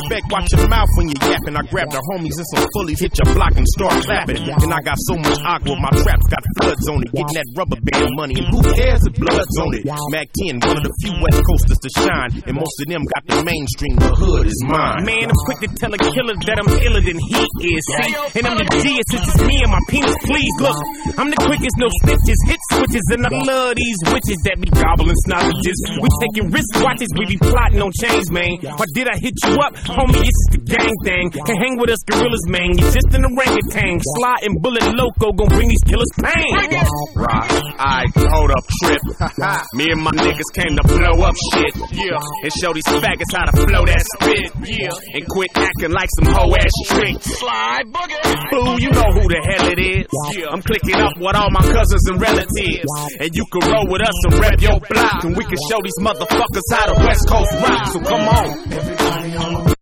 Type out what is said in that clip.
respect, watch your mouth when you're yapping. I grab the homies and some fullies, hit your block and start clapping. And I got so much aqua, my trap's got floods on it. Getting that rubber band money, and who cares if blood's on it? Mac 10, one of the few West Coasters to shine, and most of them got the mainstream, the hood is mine. Man, I'm quick to tell a killer that I'm iller than he is, see? And I'm the G'est, it's just me and my penis, please. Look, I'm the quickest, no stitches, hit switches, and I love these witches that be gobbling snoutages. We taking wristwatches, we be plotting on chains, man. Or did I hit you up? Homie, it's just the gang thing. Can hang with us gorillas, man. You just an orangutan. Sly and Bullet Loco gon' bring these killers pain. Right, alright, hold up, Trip. Me and my niggas came to blow up shit, yeah, and show these faggots how to flow that spit, yeah, and quit acting like some hoe ass tricks. Slide boogie, fool, you know who the hell it is. Yeah, I'm clicking up with all my cousins and relatives, and you can roll with us and rep your block, and we can show these motherfuckers how the West Coast rock. So come on, everybody on the